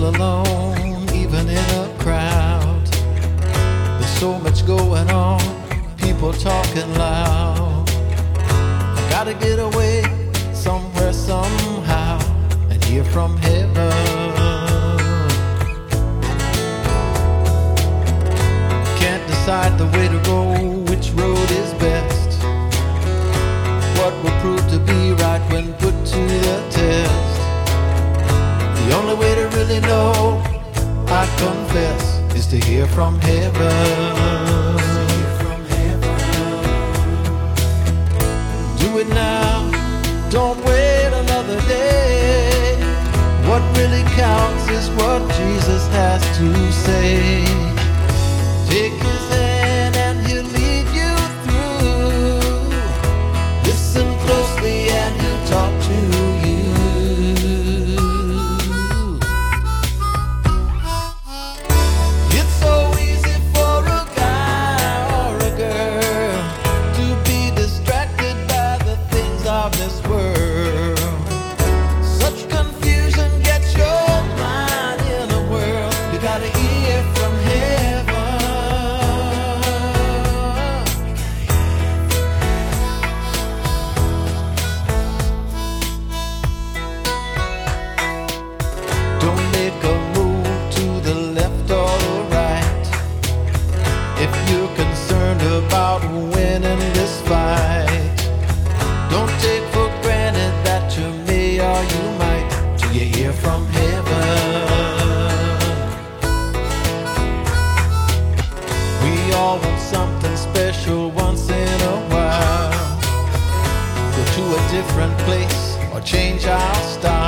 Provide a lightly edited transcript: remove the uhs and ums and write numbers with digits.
alone, even in a crowd. There's so much going on, people talking loud. I gotta get away somewhere, somehow, and hear from heaven. Can't decide the way to go, which road is best. What will prove to be right when put to the test? The only way to really know, I confess, is to hear from heaven. Do it now, don't wait another day. What really counts is what Jesus has to say. Take his hand and he'll lead you through. Listen closely and he'll talk to you. It's so easy for a guy or a girl to be distracted by the things of this world. Such confusion gets your mind in a whirl. You gotta hear from heaven. Don't make a move to the left or the right if you're concerned about winning this fight. Don't take for granted that you may or you might till you hear from heaven. We all want something special once in a while. Go to a different place or change our style.